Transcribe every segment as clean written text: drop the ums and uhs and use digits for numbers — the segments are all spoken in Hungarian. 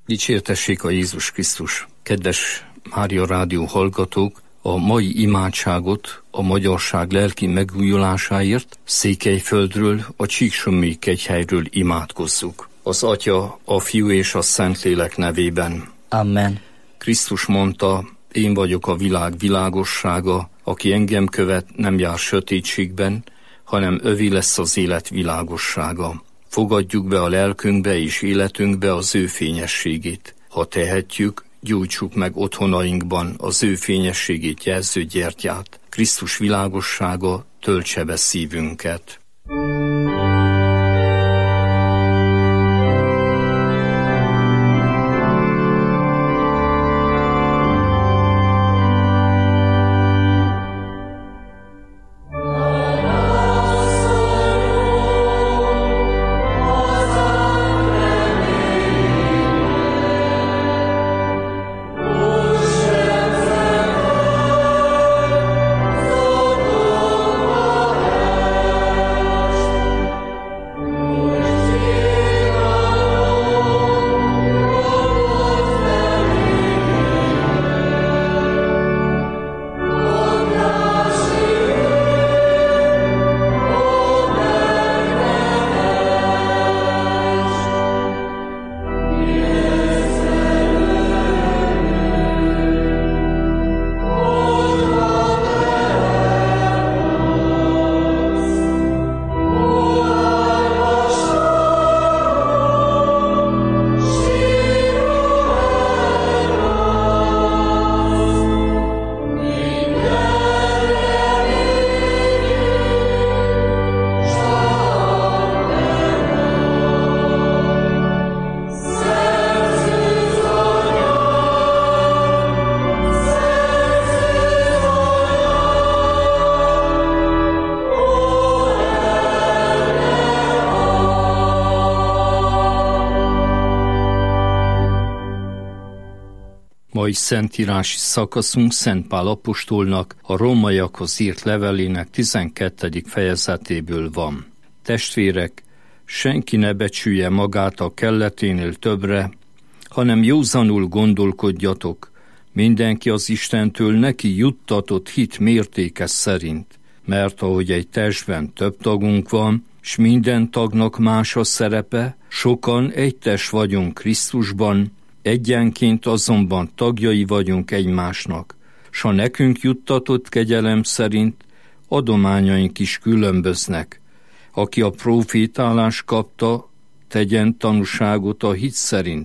Dicsértessék a Jézus Krisztus! Kedves Mária Rádió hallgatók, a mai imádságot a magyarság lelki megújulásáért Székelyföldről, a Csíksomlyai kegyhelyről imádkozzuk. Az Atya, a Fiú és a Szentlélek nevében. Amen. Krisztus mondta, én vagyok a világ világossága, aki engem követ, nem jár sötétségben, hanem övé lesz az élet világossága. Fogadjuk be a lelkünkbe és életünkbe az ő fényességét. Ha tehetjük, gyújtsuk meg otthonainkban az ő fényességét jelző gyertyát. Krisztus világossága töltse be szívünket. Mai szentírási szakaszunk Szent Pál apostolnak a rómaiakhoz írt levelének 12. fejezetéből van. Testvérek, senki ne becsülje magát a kelleténél többre, hanem józanul gondolkodjatok, mindenki az Istentől neki juttatott hit mértéke szerint, mert ahogy egy testben több tagunk van, s minden tagnak más a szerepe, sokan egy test vagyunk Krisztusban, egyenként azonban tagjai vagyunk egymásnak, s ha nekünk juttatott kegyelem szerint adományaink is különböznek. Aki a profétálást kapta, tegyen tanúságot a hit szerint.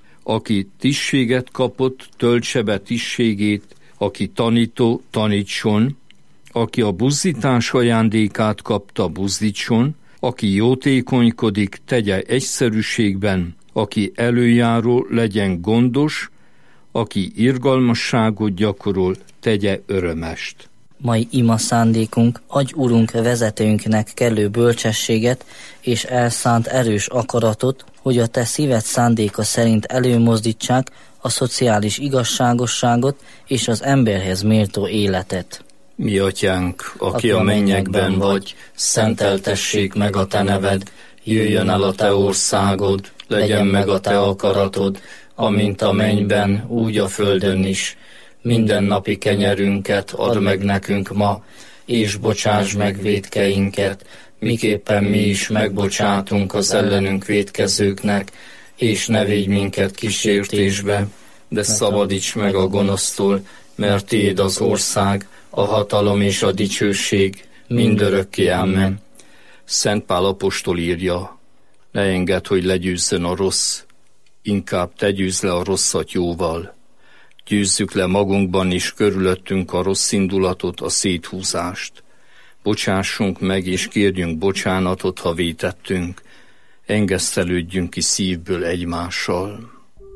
Aki tisztséget kapott, töltse be tisztségét, aki tanító, tanítson, aki a buzdítás ajándékát kapta, buzdítson, aki jótékonykodik, tegye egyszerűségben, aki előjáró, legyen gondos, aki irgalmasságot gyakorol, tegye örömest. Mai ima szándékunk, adj Urunk vezetőnknek kellő bölcsességet és elszánt erős akaratot, hogy a te szíved szándéka szerint előmozdítsák a szociális igazságosságot és az emberhez méltó életet. Mi atyánk, aki a mennyekben vagy, szenteltessék meg a te neved, jöjjön el a te országod, legyen meg a te akaratod, amint a mennyben, úgy a földön is. Mindennapi kenyerünket add meg nekünk ma, és bocsáss meg vétkeinket, miképpen mi is megbocsátunk az ellenünk vétkezőknek, és ne védj minket kísértésbe, de szabadíts meg a gonosztól, mert tiéd az ország, a hatalom és a dicsőség mindörökké. Amen. Szent Pál apostol írja, ne engedd, hogy legyőzzön a rossz, inkább te győzd le a rosszat jóval. Győzzük le magunkban is körülöttünk a rossz indulatot, a széthúzást. Bocsássunk meg és kérjünk bocsánatot, ha vétettünk. Engesztelődjünk ki szívből egymással.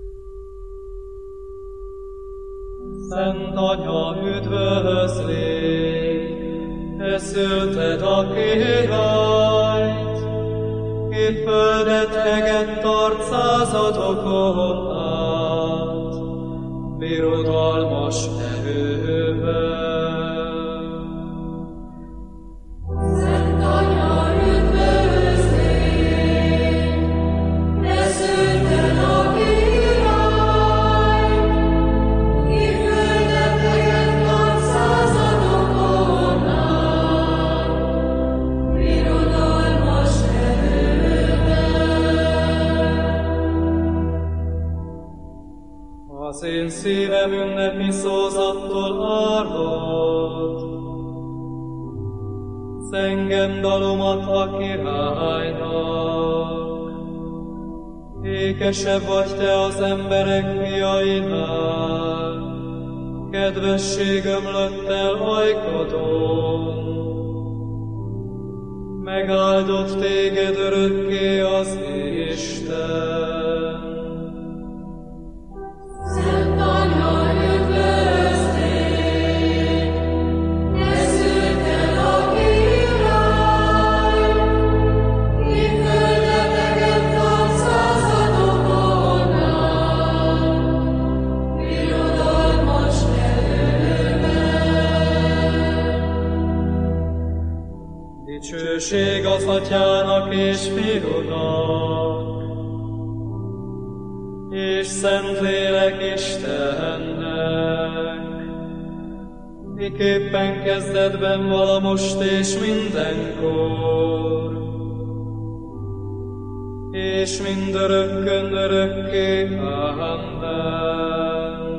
Szent Anya, üdvözlégy, te szülted a királyt, itt földet egett arcázadokon át, birodalmas erővel. Szent Anya, üdvözlégy, te szülted a királyt, Az én szívem ünnepi szózattól árvad, zengem dalomat a királynak. Ékesebb vagy te az emberek fiainál, kedvesség ömlött el ajkadon. Megáldott téged örökké az Isten. Szent Anya, üdvözlégy, te szülted a király, mi földeteket századokon át, birodalmas erővel. Dicsőség az Atyának és Fiúnak, és Szentlélek Istennek, miképpen kezdetben vala most és mindenkor, és mindörökkön örökké. Amen.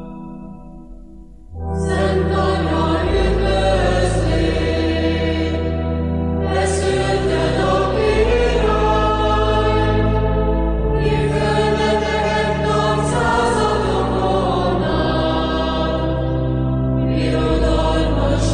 Szent Anya, üdvözlégy, te szülted a király, mi földeteket századokon át, birodalmas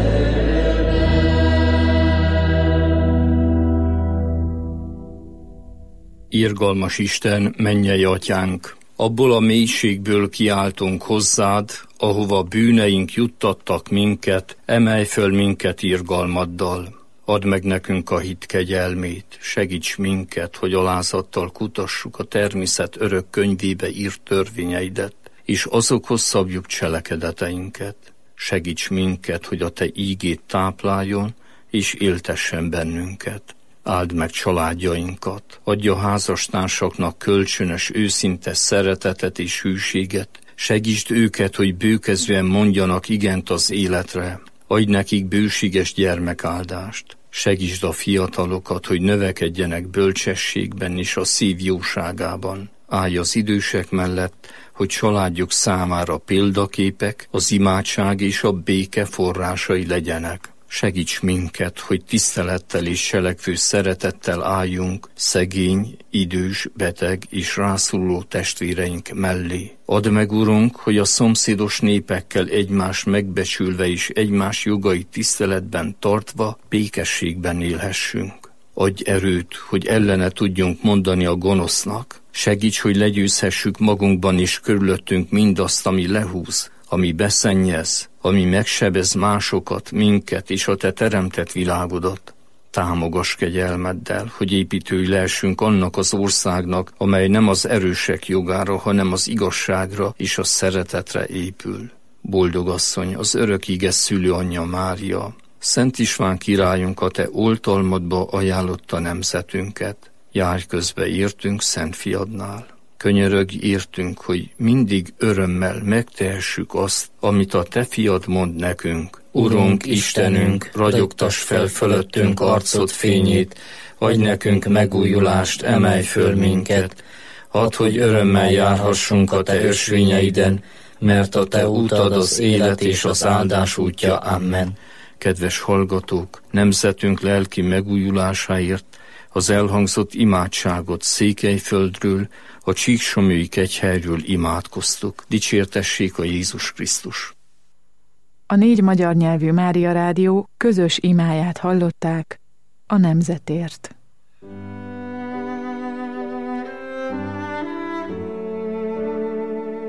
Irgalmas Isten, mennyei Atyánk, abból a mélységből kiáltunk hozzád, ahova bűneink juttattak minket, emelj föl minket irgalmaddal. Add meg nekünk a hit kegyelmét, segíts minket, hogy alázattal kutassuk a természet örök könyvébe írt törvényeidet, és azokhoz szabjuk cselekedeteinket. Segíts minket, hogy a te ígét tápláljon, és éltessen bennünket. Áld meg családjainkat, adj a házastársaknak kölcsönös, őszinte szeretetet és hűséget, segítsd őket, hogy bőkezően mondjanak igent az életre, adj nekik bőséges gyermekáldást, segítsd a fiatalokat, hogy növekedjenek bölcsességben és a szív jóságában. Állj az idősek mellett, hogy családjuk számára példaképek, az imádság és a béke forrásai legyenek. Segíts minket, hogy tisztelettel és selekvő szeretettel álljunk szegény, idős, beteg és rászoruló testvéreink mellé. Add meg, Urunk, hogy a szomszédos népekkel egymást megbecsülve és egymás jogait tiszteletben tartva békességben élhessünk. Adj erőt, hogy ellene tudjunk mondani a gonosznak. Segíts, hogy legyőzhessük magunkban és körülöttünk mindazt, ami lehúz, ami beszennyez, ami megsebez másokat, minket és a te teremtett világodat. Támogass kegyelmeddel, hogy építői lehessünk annak az országnak, amely nem az erősek jogára, hanem az igazságra és a szeretetre épül. Boldog asszony, az örök ige szülőanyja Mária, Szent István királyunk a te oltalmadba ajánlotta nemzetünket. Járj közbe értünk Szent Fiadnál. Könyörögj értünk, hogy mindig örömmel megtehessük azt, amit a te fiad mond nekünk. Urunk, Istenünk, ragyogtass fel fölöttünk arcod fényét, adj nekünk megújulást, emelj föl minket. Add, hogy örömmel járhassunk a te ösvényeiden, mert a te útad az élet és az áldás útja. Amen. Kedves hallgatók, nemzetünk lelki megújulásáért az elhangzott imádságot Székelyföldről, a Csíksomlyói kegyhelyről imádkoztuk. Dicsértessék a Jézus Krisztus! A 4 magyar nyelvű Mária Rádió közös imáját hallották a nemzetért.